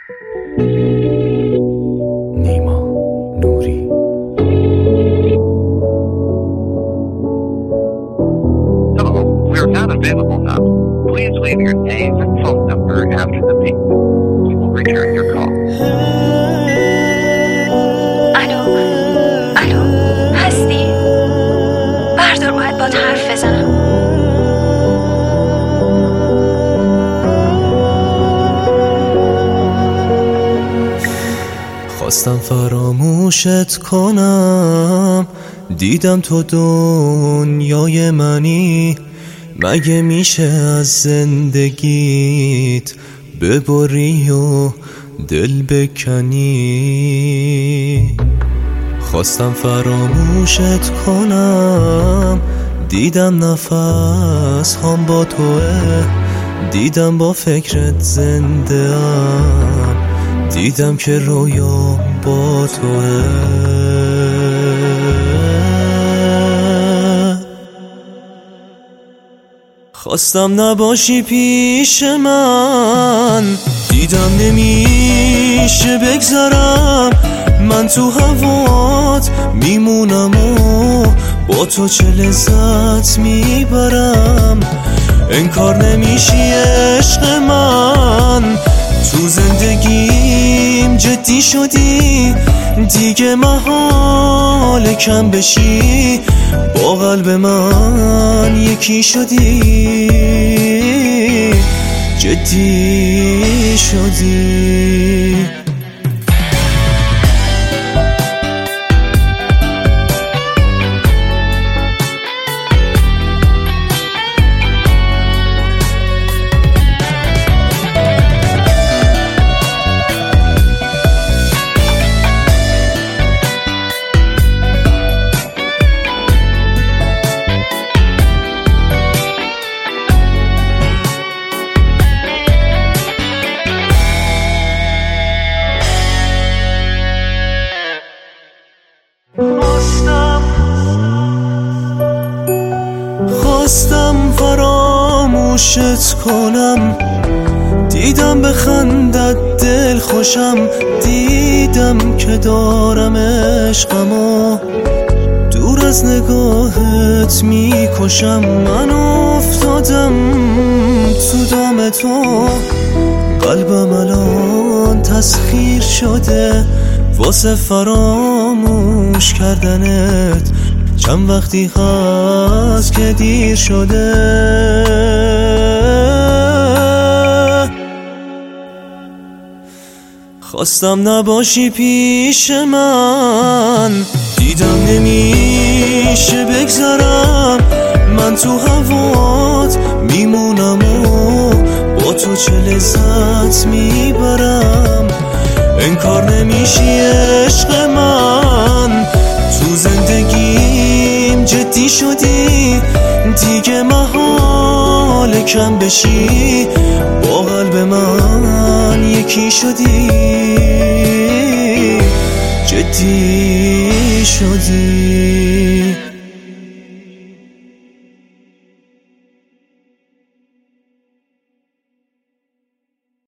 نیما نوری. Hello, we are not available now. Please leave your name and phone number after the beep. We will return your call. الو هستی؟ بردار، باید باهات حرف بزنم. خواستم فراموشت کنم، دیدم تو دنیای منی، مگه میشه از زندگیت ببری و دل بکنی؟ خواستم فراموشت کنم، دیدم نفس هم با توه، دیدم با فکرت زنده ام، دیدم که رویام با توه. خواستم نباشی پیش من، دیدم نمیشه بگذرم، من تو هوات میمونم و با تو چه لذت میبرم. انکار نمیشی عشق من، تو زندگیم جدی شدی، دیگه محال کم بشی، با قلب من یکی شدی، جدی شدی. خواستم فراموشت کنم، دیدم به خندت دل خوشم، دیدم که دارم عشقمو دور از نگاهت میکشم. من افتادم تو دام تو، قلبم الان تسخیر شده واسه فراموش کردنت، چند وقتی هست که دیر شده. خواستم نباشی پیش من، دیدم نمیشه بگذرم، من تو هوات میمونم و با تو چه لذت میبرم. انکار نمیشی عشق من، تو زندگیم جدی شدی، دیگه محال کم بشی، با قلب من یکی شدی، جدی شدی.